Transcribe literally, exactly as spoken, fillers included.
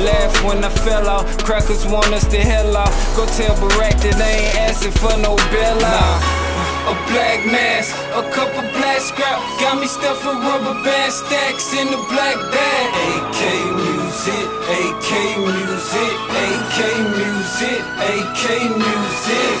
laugh when I fell off. Crackers want us to hell off. Go tell Barack that they ain't asking for no bailout. A black mask, a couple black scrap, got me stuffed with rubber band stacks in the black bag. A K music, A K music, A K music, A K music.